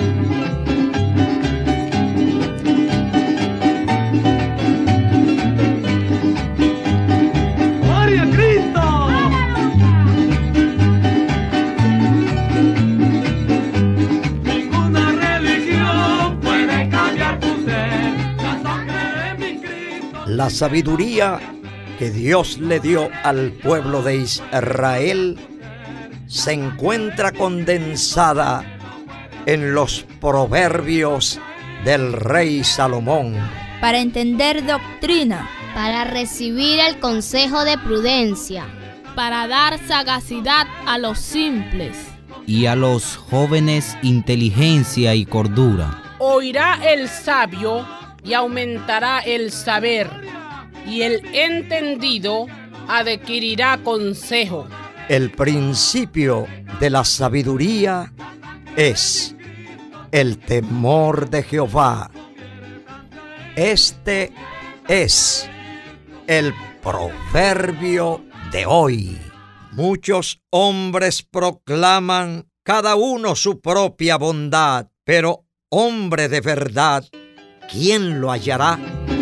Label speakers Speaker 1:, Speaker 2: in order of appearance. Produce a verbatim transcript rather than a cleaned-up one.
Speaker 1: La sabiduría que Dios le dio al pueblo de Israel se encuentra condensada en los proverbios del rey Salomón.
Speaker 2: Para entender doctrina,
Speaker 3: para recibir el consejo de prudencia,
Speaker 4: para dar sagacidad a los simples,
Speaker 5: y a los jóvenes inteligencia y cordura.
Speaker 6: Oirá el sabio y aumentará el saber, y el entendido adquirirá consejo.
Speaker 1: El principio de la sabiduría es el temor de Jehová. Este es el proverbio de hoy. Muchos hombres proclaman cada uno su propia bondad, pero hombre de verdad, ¿quién lo hallará?